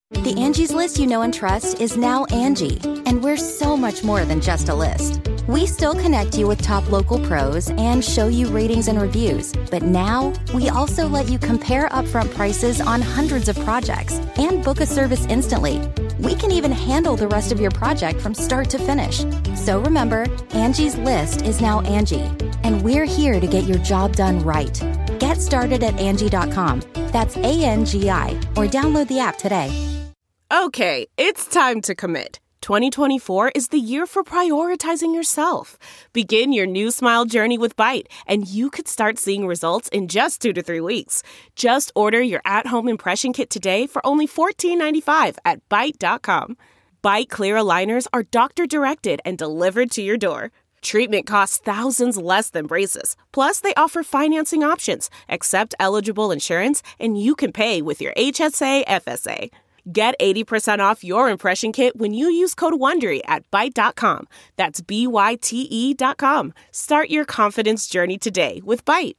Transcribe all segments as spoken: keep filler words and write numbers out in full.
The Angie's List you know and trust is now Angie, and we're so much more than just a list. We still connect you with top local pros and show you ratings and reviews, but now we also let you compare upfront prices on hundreds of projects and book a service instantly. We can even handle the rest of your project from start to finish. So remember, Angie's List is now Angie, and we're here to get your job done right. Get started at Angie dot com. That's A N G I, or download the app today. Okay, it's time to commit. twenty twenty-four is the year for prioritizing yourself. Begin your new smile journey with Byte, and you could start seeing results in just two to three weeks. Just order your at-home impression kit today for only fourteen ninety-five at Byte dot com. Byte Clear aligners are doctor-directed and delivered to your door. Treatment costs thousands less than braces. Plus, they offer financing options, accept eligible insurance, and you can pay with your H S A F S A. Get eighty percent off your impression kit when you use code WONDERY at Byte dot com. That's B Y T E dot com. Start your confidence journey today with Byte.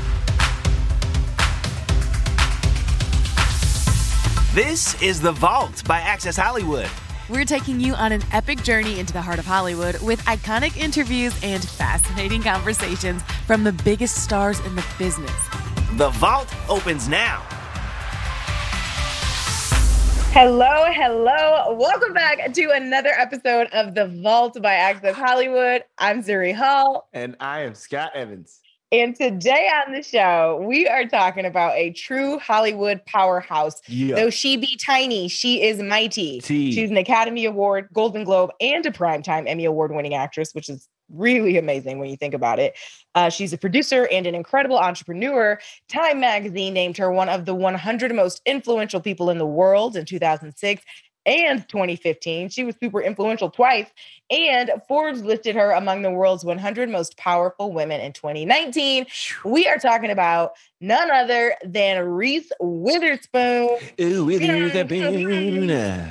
This is The Vault by Access Hollywood. We're taking you on an epic journey into the heart of Hollywood with iconic interviews and fascinating conversations from the biggest stars in the business. The Vault opens now. Hello, hello. Welcome back to another episode of The Vault by Access Hollywood. I'm Zuri Hall. And I am Scott Evans. And today on the show, we are talking about a true Hollywood powerhouse. Yeah. Though she be tiny, she is mighty. T. She's an Academy Award, Golden Globe, and a Primetime Emmy Award winning actress, which is really amazing when you think about it. Uh, she's a producer and an incredible entrepreneur. Time magazine named her one of the one hundred most influential people in the world in two thousand six and twenty fifteen. She was super influential twice. And Forbes listed her among the world's one hundred most powerful women in twenty nineteen. We are talking about none other than Reese Witherspoon. Ooh, Witherspoon.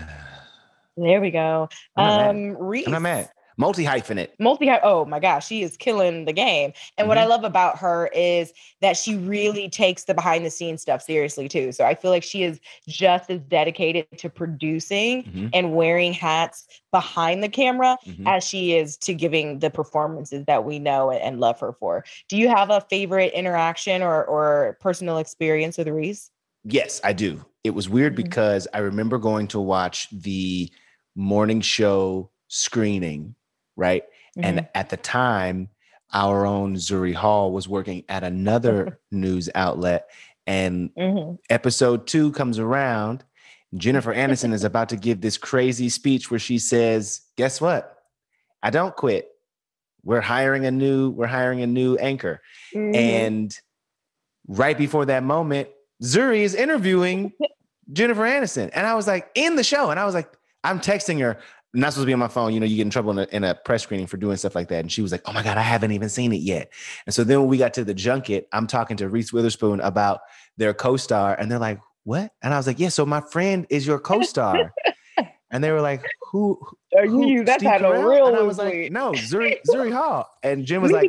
There we go. I'm Um, Reese. I'm not mad. Multi-hyphenate. Multi, oh my gosh, she is killing the game. And Mm-hmm. what I love about her is that she really takes the behind the scenes stuff seriously too. So I feel like she is just as dedicated to producing Mm-hmm. and wearing hats behind the camera Mhm. as she is to giving the performances that we know and love her for. Do you have a favorite interaction or, or personal experience with Reese? Yes, I do. It was weird Mhm. because I remember going to watch the morning show screening, right? And at the time, our own Zuri Hall was working at another news outlet. And Mhm. episode two comes around. Jennifer Aniston is about to give this crazy speech where she says, guess what? I don't quit. We're hiring a new, we're hiring a new anchor. Mhm. And right before that moment, Zuri is interviewing Jennifer Aniston. And I was like, in the show. And I was like, I'm texting her. I'm not supposed to be on my phone. You know, you get in trouble in a, in a press screening for doing stuff like that. And she was like, oh my God, I haven't even seen it yet. And so then when we got to the junket, I'm talking to Reese Witherspoon about their co-star. And they're like, what? And I was like, yeah, so my friend is your co-star. And they were like, who? Are who you? That's Steve had a Carell? real And I was sweet. like, no, Zuri, Zuri Hall. And Jim was like,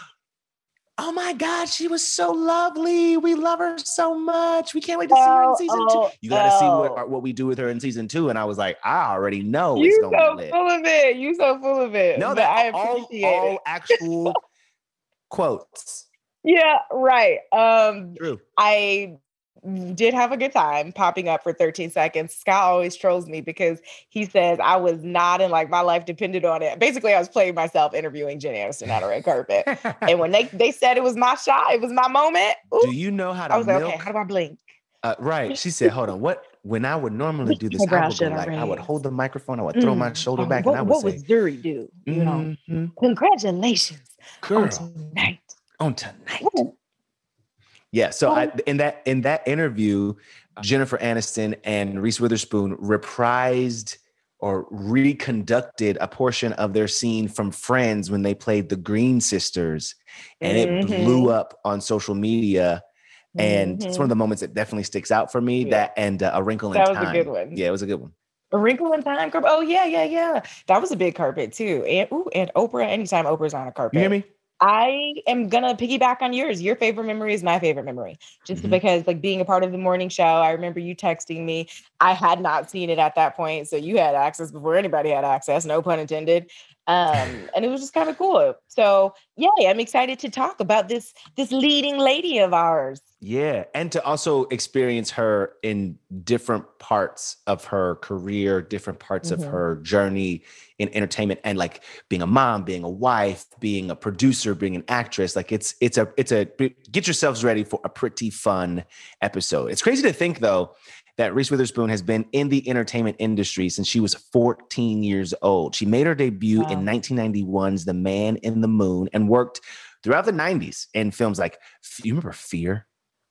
oh my God, she was so lovely. We love her so much. We can't wait to see her in Oh, season oh, two. You got to see oh. what, what we do with her in season two. And I was like, I already know it's You going so to be lit. full of it. You so full of it. No, But that I all, appreciate all it. actual quotes. Yeah, right. Um, True. I did have a good time popping up for thirteen seconds. Scott always trolls me because he says I was not and like my life depended on it. Basically, I was playing myself interviewing Jen Aniston on a red carpet. And when they, they said it was my shot, it was my moment. Ooh, Do you know how to I was like, milk? okay, how do I blink? Uh, right. She said, hold on. What? When I would normally do this, My I brow would go should I like, I would raise? hold the microphone. I would throw my Mm. shoulder Oh, back what, and I would what say, would Zuri do? You know, mhm, congratulations girl, on tonight. on tonight. Ooh. Yeah. So I, Oh. in that in that interview, Jennifer Aniston and Reese Witherspoon reprised or reconducted a portion of their scene from Friends when they played the Green Sisters, and it Mhm. blew up on social media. And it's one of Mhm. the moments that definitely sticks out for me. Yeah. That and uh, A Wrinkle in That was a Time. good one. Yeah, it was a good one. A Wrinkle in Time carpet. Oh yeah, yeah, yeah. That was a big carpet too. And ooh, and Oprah. Anytime Oprah's on a carpet, You hear me? I am gonna piggyback on yours. Your favorite memory is my favorite memory, just Mhm. because like being a part of the morning show. I remember you texting me. I had not seen it at that point, so you had access before anybody had access. No pun intended. Um, and it was just kind of cool. So yeah, I'm excited to talk about this this leading lady of ours. Yeah. And to also experience her in different parts of her career, different parts of Mhm. her journey in entertainment, and like being a mom, being a wife, being a producer, being an actress. Like it's, it's a, it's a, get yourselves ready for a pretty fun episode. It's crazy to think though, that Reese Witherspoon has been in the entertainment industry since she was fourteen years old. She made her debut Wow. in nineteen ninety-one's The Man in the Moon and worked throughout the nineties in films like, you remember Fear?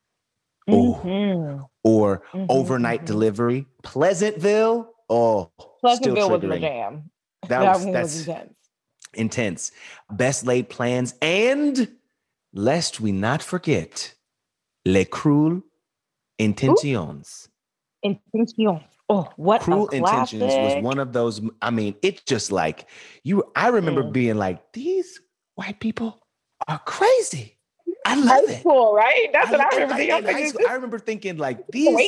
Oh, Mhm. or Mhm, Overnight mhm. Delivery, Pleasantville. Oh, still Pleasantville was my triggering. jam. That That was one was that's intense. intense. Best Laid Plans, and lest we not forget, Les Cruel Intentions. Intention. Oh, what Cruel a Intentions was classic. one of those. I mean, it's just like you. I remember Mm. being like, these white people are crazy. I High love it. school, right? That's what I I, remember I, thinking. I in was high like, school, is I remember thinking like this these. wait?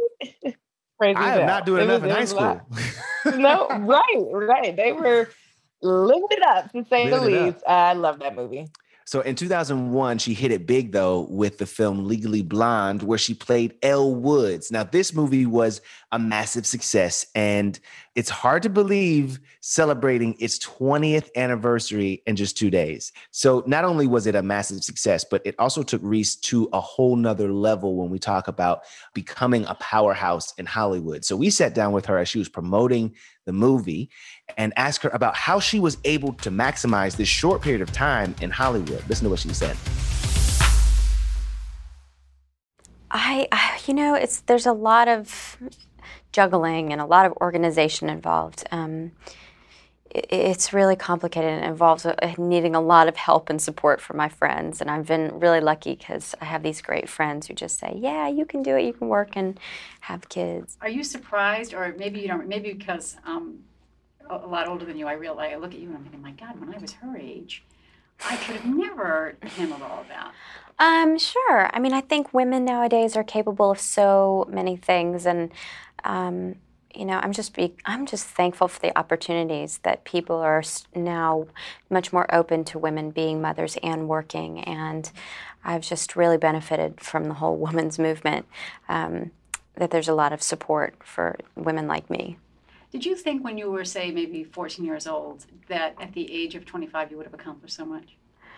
Crazy I as am hell. not doing It enough was- in it high was a lot. school. No, right, right. They were living it up, to say the Living it up. least. I love that movie. So in two thousand one, she hit it big, though, with the film Legally Blonde, where she played Elle Woods. Now, this movie was a massive success, and it's hard to believe celebrating its twentieth anniversary in just two days. So not only was it a massive success, but it also took Reese to a whole nother level when we talk about becoming a powerhouse in Hollywood. So we sat down with her as she was promoting the movie and asked her about how she was able to maximize this short period of time in Hollywood. Listen to what she said. I, I you know, it's there's a lot of juggling and a lot of organization involved. Um, it, it's really complicated and it involves uh, needing a lot of help and support from my friends. And I've been really lucky because I have these great friends who just say, yeah, you can do it, you can work and have kids. Are you surprised, or maybe you don't, maybe because um, a, a lot older than you, I realize, I look at you and I'm thinking, my God, when I was her age, I could have never handled all of that. Um, sure. I mean, I think women nowadays are capable of so many things, and um, you know, I'm just be I'm just thankful for the opportunities that people are s- now much more open to women being mothers and working, and I've just really benefited from the whole women's movement. Um, that there's a lot of support for women like me. Did you think when you were, say, maybe fourteen years old, that at the age of twenty-five you would have accomplished so much?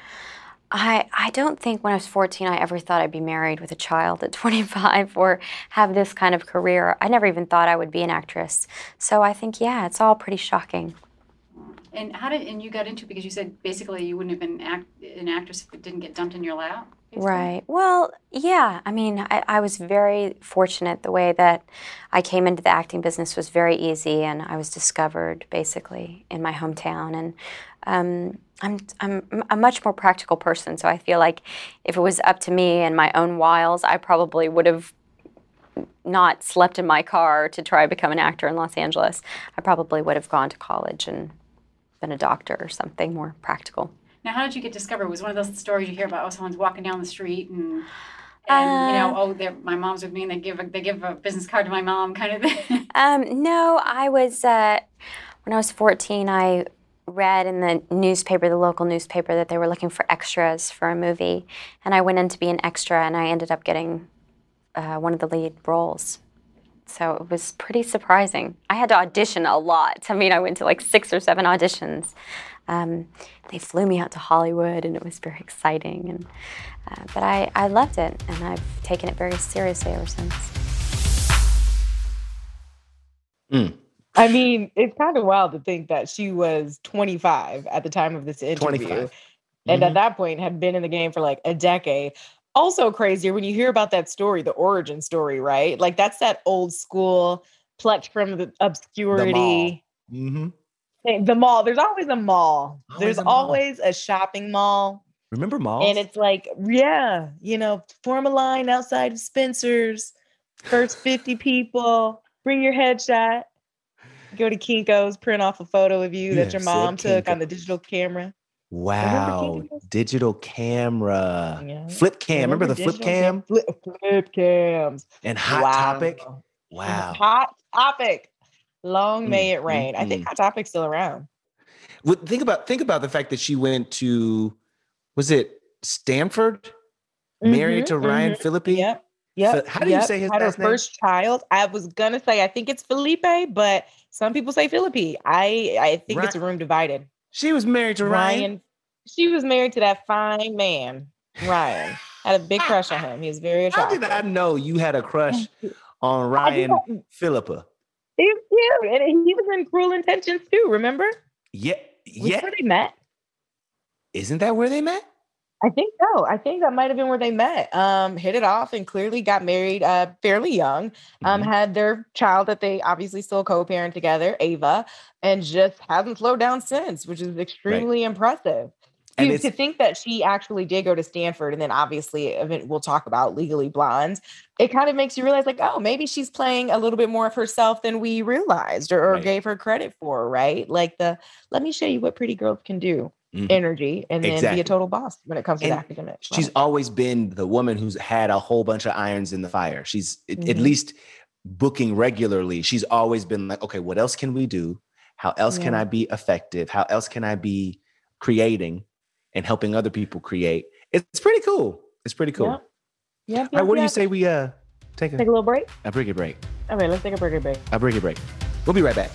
I, I don't think when I was fourteen I ever thought I'd be married with a child at twenty-five or have this kind of career. I never even thought I would be an actress. So I think, yeah, it's all pretty shocking. And how did, and you got into it because you said basically you wouldn't have been act, an actress if it didn't get dumped in your lap? Basically? Right. Well, yeah. I mean, I, I was very fortunate. The way that I came into the acting business was very easy, and I was discovered basically in my hometown. And um, I'm I'm a much more practical person, so I feel like if it was up to me and my own wiles, I probably would have not slept in my car to try to become an actor in Los Angeles. I probably would have gone to college and been a doctor or something more practical. Now, how did you get discovered? Was one of those stories you hear about, oh, someone's walking down the street and, and you know, Uh, oh, they're, my mom's with me and they give a, they give a business card to my mom kind of thing? Um, no, I was, uh, when I was fourteen, I read in the newspaper, the local newspaper, that they were looking for extras for a movie. And I went in to be an extra, and I ended up getting uh, one of the lead roles. So it was pretty surprising. I had to audition a lot. I mean, I went to like six or seven auditions. Um, they flew me out to Hollywood, and it was very exciting. And uh, but I, I loved it, and I've taken it very seriously ever since. Mm. I mean, it's kind of wild to think that she was twenty-five at the time of this interview. twenty-five. And Mhm. at that point had been in the game for like a decade. Also crazier when you hear about that story, the origin story, right? Like that's that old school plucked from the obscurity. Mm-hmm. thing. The mall. There's always a mall. Always There's a mall. always a shopping mall. Remember malls? And it's like, yeah, you know, form a line outside of Spencer's. First fifty people. Bring your headshot. Go to Kinko's, print off a photo of you You that have your mom said took on Kinko. the digital camera. Wow. Digital camera. Yeah. Flip cam. Remember, Remember the flip digital cam? Flip, flip cams. And Hot Wow. Topic. Wow. Hot Topic. Long Mm, may it rain. mm, I think mm. Hot Topic's still around. Well, think about think about the fact that she went to, was it Stanford? Married Mhm, to Ryan mhm. Phillippe? Yep. Yep. Fe- how do you yep. say his Had her last name? first child. I was gonna say I think it's Felipe, but some people say Philippi. I I think it's a Ry- room divided. She was married to Ryan. Ryan. She was married to that fine man, Ryan. Had a big crush on him. He was very How attractive. did I know you had a crush on I think Ryan I- Philippa? He was cute, and he was in Cruel Intentions too. Remember? Yeah, Was yeah. where they met? Isn't that where they met? I think so. I think that might have been where they met. Um, hit it off and clearly got married uh, fairly young. Um, Mhm. had their child that they obviously still co-parent together, Ava, and just hasn't slowed down since, which is extremely impressive. And To, it's- to think that she actually did go to Stanford, and then obviously event- we'll talk about Legally Blonde. It kind of makes you realize, like, oh, maybe she's playing a little bit more of herself than we realized or, or Right. gave her credit for, right? Like the let me show you what pretty girls can do Mhm. energy, and then be Exactly. a total boss when it comes to And the academics. She's always been the woman who's had a whole bunch of irons in the fire. She's at- at Mhm. least booking regularly. She's always been like, okay, what else can we do? How else can Yeah. I be effective? How else can I be creating and helping other people create? It's pretty cool. It's pretty cool. Yep. Yep, All right, yep, what do you yep. say we uh take a, Take a little break. a break a break? Okay, let's take a break. break. A break a break. We'll be right back.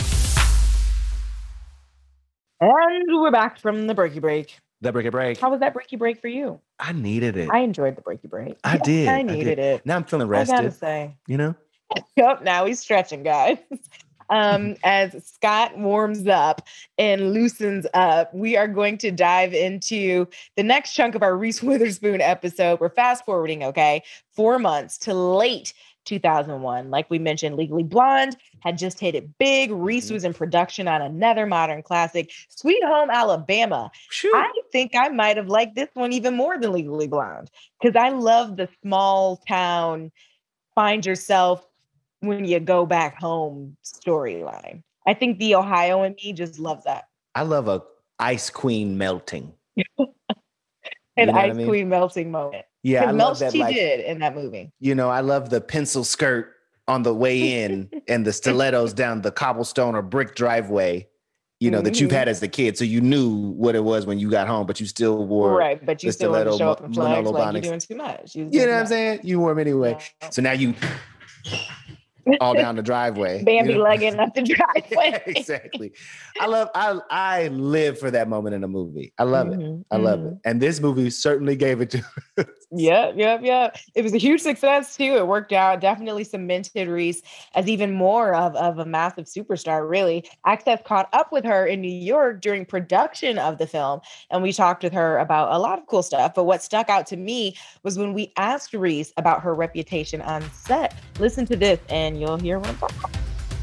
And we're back from the breaky break. The break a break. How was that breaky break for you? I needed it. I enjoyed the breaky break. I did. I I needed did. it. Now I'm feeling I gotta rested. say. You know? Yep, now he's stretching, guys. Um, as Scott warms up and loosens up, we are going to dive into the next chunk of our Reese Witherspoon episode. We're fast forwarding, okay, four months to late two thousand one. Like we mentioned, Legally Blonde had just hit it big. Reese was in production on another modern classic, Sweet Home Alabama. Phew. I think I might have liked this one even more than Legally Blonde because I love the small town, find yourself when you go back home storyline. I think the Ohio in me just loves that. I love a ice queen melting. An You know what I ice mean? queen melting moment. Yeah, I Because love most that. she Like, did in that movie. you know, I love the pencil skirt on the way in and the stilettos down the cobblestone or brick driveway, you know, that you've Mhm. had as a kid. So you knew what it was when you got home, but you still wore, Right, but you the still want to stiletto show up Mo- in flags Manolo like you're Blahniks. doing too much. You're you doing know what I'm too saying? You wore them anyway. Yeah. So now you all down the driveway. much. Bambi you know? legging up the driveway. Exactly. I love, I, I live for that moment in a movie. I love it. Mhm, I love mhm. it. And this movie certainly gave it to Yep, yep, yep. It was a huge success too. It worked out. Definitely cemented Reese as even more of, of a massive superstar, really. Access caught up with her in New York during production of the film, and we talked with her about a lot of cool stuff. But what stuck out to me was when we asked Reese about her reputation on set. Listen to this, and you'll hear what I'm talking about.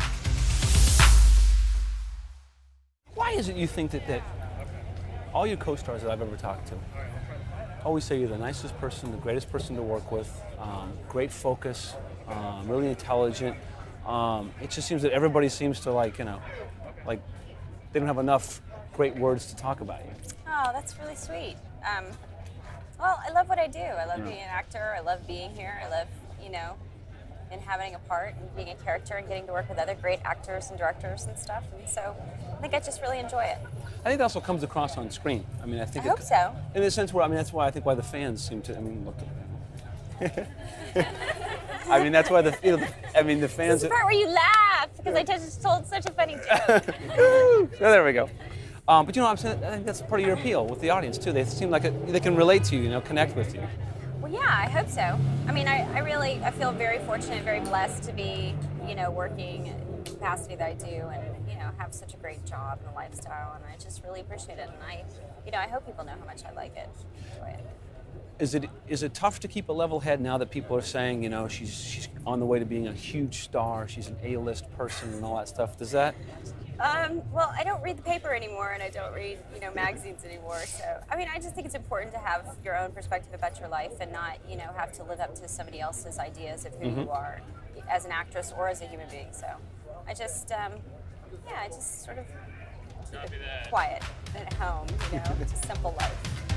Why is it you think that, that all your co-stars that I've ever talked to always say you're the nicest person, the greatest person to work with, um, great focus, um, really intelligent. Um, it just seems that everybody seems to like, you know, like they don't have enough great words to talk about you. Oh, that's really sweet. Um, well, I love what I do. I love being an actor. I love being here. I love, you know, inhabiting a part and being a character and getting to work with other great actors and directors and stuff. And so I think I just really enjoy it. I think that also comes across on screen. I mean, I think I it, hope so. In the sense where, I mean, that's why I think why the fans seem to, I mean, look at I mean, that's why the, you know, the I mean, the This fans. is the part where you laugh because I just told such a funny joke. So there we go. Um, but you know what I'm saying? I think that's part of your appeal with the audience too. They seem like a, they can relate to you, you know, connect with you. Well, yeah, I hope so. I mean, I, I really, I feel very fortunate, very blessed to be, you know, working in the capacity that I do and, you know, have such a great job and a lifestyle, and I just really appreciate it. And I, you know, I hope people know how much I like it, enjoy it. Is it is it tough to keep a level head now that people are saying, you know, she's she's on the way to being a huge star, she's an A-list person and all that stuff? Does that? Um, well, I don't read the paper anymore, and I don't read, you know, magazines anymore. So, I mean, I just think it's important to have your own perspective about your life and not, you know, have to live up to somebody else's ideas of who Mhm. you are as an actress or as a human being. So, I just, um, yeah, I just sort of keep it quiet at home, you know, it's a simple life.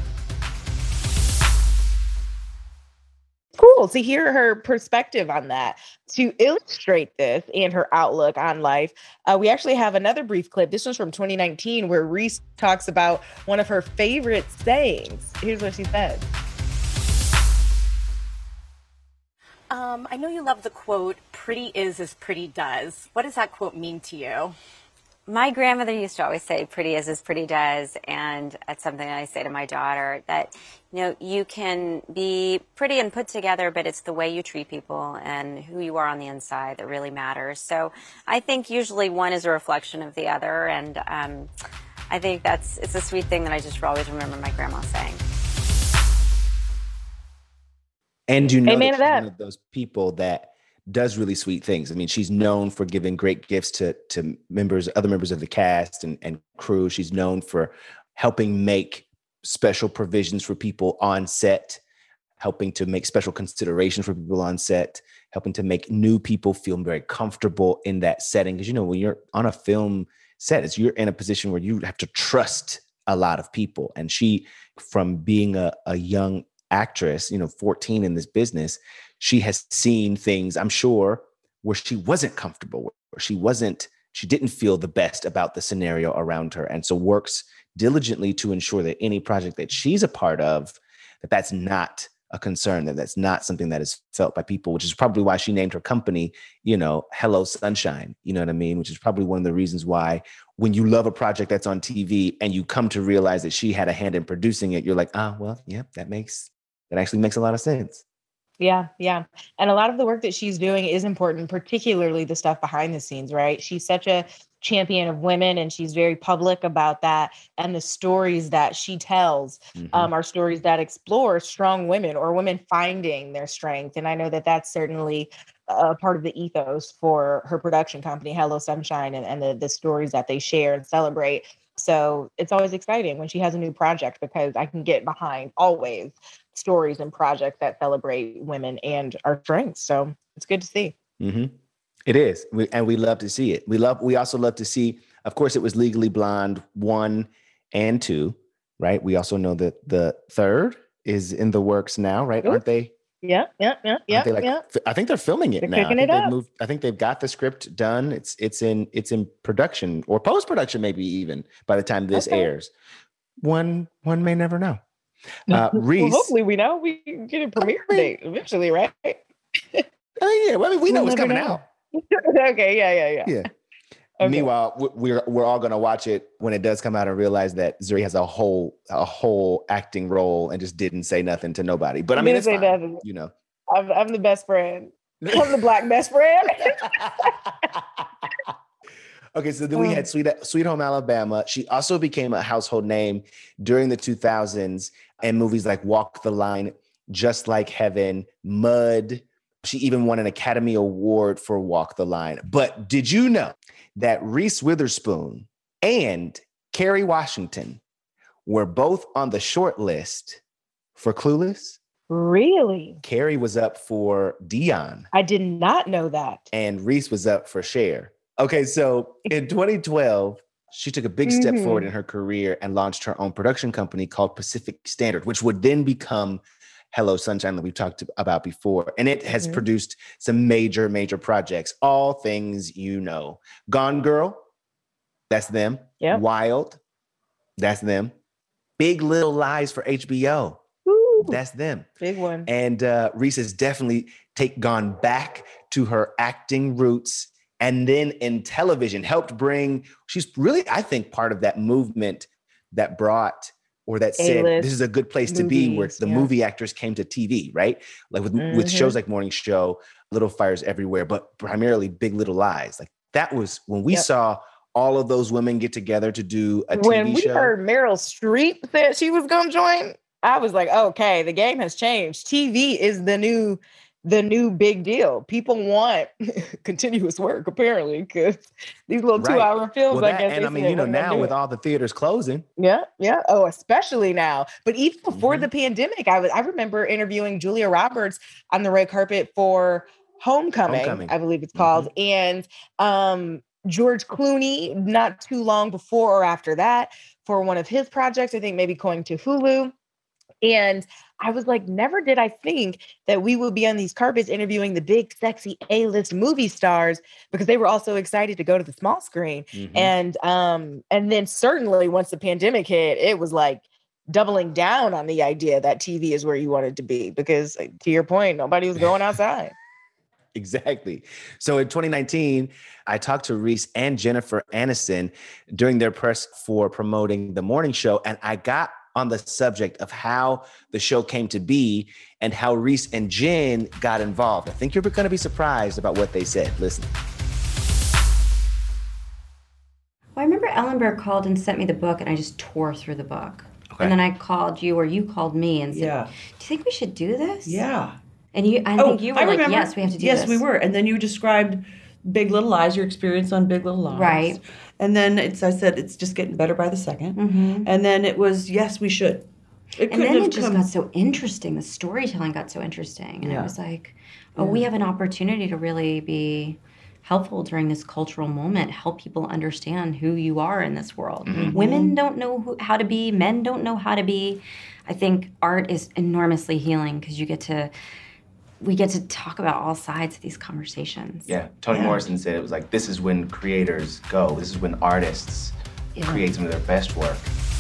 Cool to hear her perspective on that. To illustrate this and her outlook on life, uh, we actually have another brief clip. This one's from twenty nineteen, where Reese talks about one of her favorite sayings. Here's what she said. Um, I know you love the quote, "Pretty is as pretty does." What does that quote mean to you? My grandmother used to always say, pretty is as pretty does. And that's something that I say to my daughter, that, you know, you can be pretty and put together, but it's the way you treat people and who you are on the inside that really matters. So I think usually one is a reflection of the other. And um, I think that's, it's a sweet thing that I just always remember my grandma saying. And you know, Amen that to that. she's one of those people that does really sweet things. I mean, she's known for giving great gifts to to members, other members of the cast and, and crew. She's known for helping make special provisions for people on set, helping to make special consideration for people on set, helping to make new people feel very comfortable in that setting. Because, you know, when you're on a film set, it's, you're in a position where you have to trust a lot of people. And she, from being a, a young actress, you know, fourteen in this business, she has seen things, I'm sure, where she wasn't comfortable, where she wasn't, she didn't feel the best about the scenario around her. And so works diligently to ensure that any project that she's a part of, that that's not a concern, that that's not something that is felt by people, which is probably why she named her company, you know, Hello Sunshine, you know what I mean? Which is probably one of the reasons why when you love a project that's on T V and you come to realize that she had a hand in producing it, you're like, ah, well, yeah, that makes, that actually makes a lot of sense. Yeah, yeah. And a lot of the work that she's doing is important, particularly the stuff behind the scenes, right? She's such a champion of women and she's very public about that. And the stories that she tells mm-hmm. um, are stories that explore strong women or women finding their strength. And I know that that's certainly a part of the ethos for her production company, Hello Sunshine, and, and the, the stories that they share and celebrate. So it's always exciting when she has a new project because I can get behind always stories and projects that celebrate women and our strengths. So it's good to see. Mm-hmm. It is. We, and we love to see it. We love, we also love to see, of course, it was Legally Blonde one and two, right? We also know that the third is in the works now, right? Ooh. Aren't they? Yeah, yeah, yeah, yeah, like, yeah. I think they're filming it they're now. I Picking think it they've up. moved, I think they've got the script done. It's it's in it's in production or post-production, maybe even by the time this okay. airs. One one may never know. Uh, Reese, well, hopefully we know we can get a premiere date eventually, right? Oh yeah, well, I mean, we know we'll it's coming know. out. Okay, yeah, yeah, yeah. Yeah. Okay. Meanwhile, we're we're all gonna watch it when it does come out and realize that Zuri has a whole a whole acting role and just didn't say nothing to nobody. But I mean, it's fine, nothing. You know. I'm, I'm the best friend. I'm the black best friend. Okay, so then we had Sweet, Sweet Home Alabama. She also became a household name during the two thousands in movies like Walk the Line, Just Like Heaven, Mud. She even won an Academy Award for Walk the Line. But did you know that Reese Witherspoon and Kerry Washington were both on the short list for Clueless? Really? Kerry was up for Dion. I did not know that. And Reese was up for Cher. Okay, so in twenty twelve, she took a big step mm-hmm. forward in her career and launched her own production company called Pacific Standard, which would then become Hello Sunshine that we've talked about before. And it has mm-hmm. produced some major, major projects, all things you know. Gone Girl, that's them. Yep. Wild, that's them. Big Little Lies for H B O. That's them. Big one. And uh, Reese has definitely take gone back to her acting roots. And then in television, helped bring, she's really, I think, part of that movement that brought or that said, A-list this is a good place movies, to be, where the yeah. movie actors came to T V, right? Like with, mm-hmm. with shows like Morning Show, Little Fires Everywhere, but primarily Big Little Lies. Like that was when we yep. saw all of those women get together to do a T V when we show. Heard Meryl Streep said she was going to join, I was like, okay, the game has changed. T V is the new, the new big deal. People want continuous work, apparently, because these little right. two-hour films, well, I that, guess. And I mean, you know, now with all the theaters closing. Yeah, yeah. Oh, especially now. But even before mm-hmm. the pandemic, I was. I remember interviewing Julia Roberts on the red carpet for Homecoming, Homecoming. I believe it's called, mm-hmm. and um. George Clooney not too long before or after that for one of his projects, I think maybe going to Hulu. And I was like, never did I think that we would be on these carpets interviewing the big, sexy A-list movie stars because they were also excited to go to the small screen. Mm-hmm. And um, and then certainly once the pandemic hit, it was like doubling down on the idea that T V is where you wanted to be because, to your point, nobody was going outside. Exactly. So in twenty nineteen, I talked to Reese and Jennifer Aniston during their press for promoting the morning show, and I got on the subject of how the show came to be and how Reese and Jen got involved. I think you're going to be surprised about what they said. Listen. Well, I remember Ellenberg called and sent me the book, and I just tore through the book. Okay. And then I called you, or you called me and said, yeah. do you think we should do this? Yeah. And you, I oh, think you were I like, remember, yes, we have to do yes, this. Yes, we were. And then you described Big Little Lies, your experience on Big Little Lies. Right. And then it's, I said, it's just getting better by the second. Mm-hmm. And then it was, yes, we should. It and then it just come... got so interesting. The storytelling got so interesting. And yeah. I was like, oh, yeah. we have an opportunity to really be helpful during this cultural moment, help people understand who you are in this world. Mm-hmm. Women don't know who, how to be. Men don't know how to be. I think art is enormously healing because you get to, we get to talk about all sides of these conversations. Yeah, Toni yeah. Morrison said it was like, this is when creators go. This is when artists yeah. create some of their best work.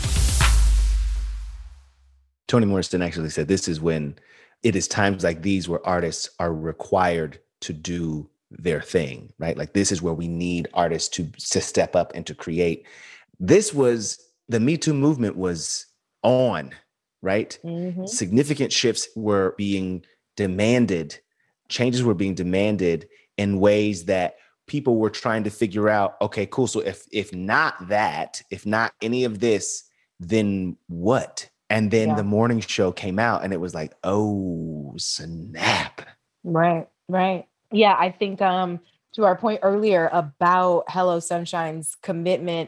Toni Morrison actually said this is when it is times like these where artists are required to do their thing, right? Like this is where we need artists to, to step up and to create. This was, the Me Too movement was on, right? Mm-hmm. Significant shifts were being demanded, changes were being demanded in ways that people were trying to figure out, okay, cool. So if if not that, if not any of this, then what? And then yeah. the morning show came out and it was like, oh, snap. Right, right. Yeah, I think um, to our point earlier about Hello Sunshine's commitment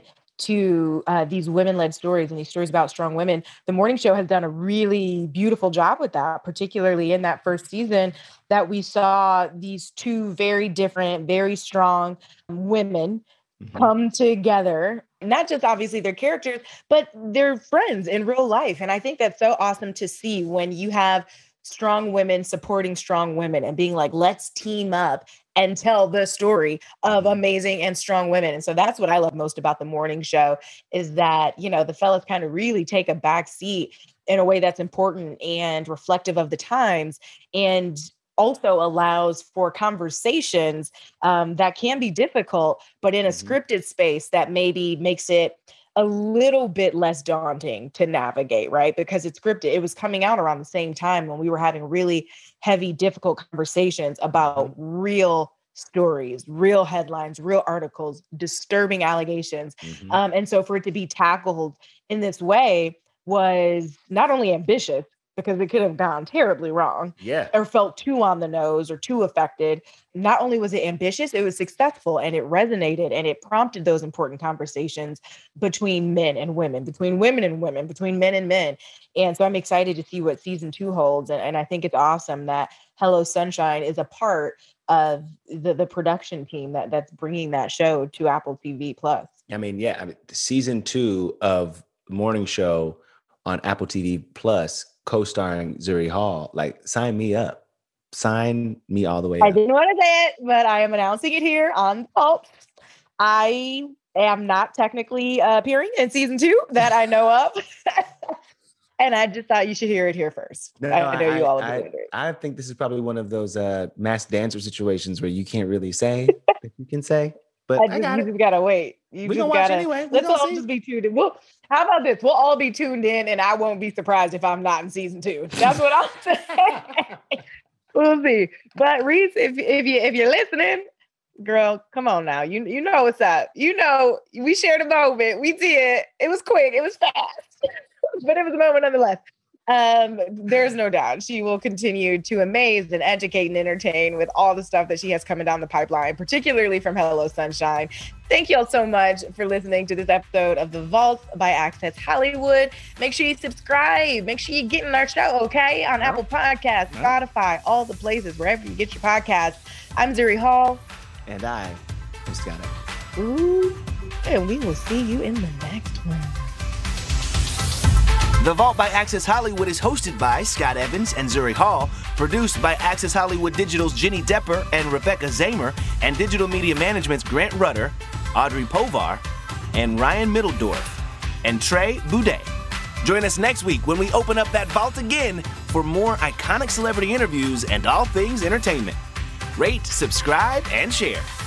to uh, these women-led stories and these stories about strong women, the morning show has done a really beautiful job with that, particularly in that first season that we saw these two very different, very strong women mm-hmm. come together. Not just obviously their characters, but they're friends in real life. And I think that's so awesome to see when you have strong women supporting strong women and being like, let's team up and tell the story of amazing and strong women. And so that's what I love most about the morning show is that, you know, the fellas kind of really take a back seat in a way that's important and reflective of the times and also allows for conversations um, that can be difficult, but in a mm-hmm. scripted space that maybe makes it a little bit less daunting to navigate, right? Because it's scripted. It was coming out around the same time when we were having really heavy, difficult conversations about real stories, real headlines, real articles, disturbing allegations. Mm-hmm. Um, and so for it to be tackled in this way was not only ambitious, because it could have gone terribly wrong yeah. or felt too on the nose or too affected. Not only was it ambitious, it was successful and it resonated and it prompted those important conversations between men and women, between women and women, between men and men. And so I'm excited to see what season two holds. And, and I think it's awesome that Hello Sunshine is a part of the, the production team that that's bringing that show to Apple T V Plus. I mean, yeah, I mean, season two of Morning Show on Apple T V Plus, co-starring Zuri Hall, like sign me up, sign me all the way up. I didn't want to say it, but I am announcing it here on the Pulp. I am not technically uh, appearing in season two that I know of. And I just thought you should hear it here first. No, I, I know I, you all I, agree. I think this is probably one of those uh, mass dancer situations where you can't really say that you can say. But I just, I got you just gotta wait. You we just gonna gotta, watch anyway. We let's all see. Just be tuned in. We'll, how about this? We'll all be tuned in, and I won't be surprised if I'm not in season two. That's what I'll say. We'll see. But Reese, if if you if you're listening, girl, come on now. You you know what's up. You know we shared a moment. We did. It was quick. It was fast, but it was a moment nonetheless. Um, there's no doubt she will continue to amaze and educate and entertain with all the stuff that she has coming down the pipeline, particularly from Hello Sunshine. Thank you all so much for listening to this episode of The Vault by Access Hollywood. Make sure you subscribe. Make sure you get in our show, okay? On no. Apple Podcasts, no. Spotify, all the places, wherever you get your podcasts. I'm Zuri Hall. And I just got it. Ooh, and we will see you in the next one. The Vault by Access Hollywood is hosted by Scott Evans and Zuri Hall, produced by Access Hollywood Digital's Jenny Depper and Rebecca Zamer, and Digital Media Management's Grant Rudder, Audrey Povar, and Ryan Middledorf, and Trey Boudet. Join us next week when we open up that vault again for more iconic celebrity interviews and all things entertainment. Rate, subscribe, and share.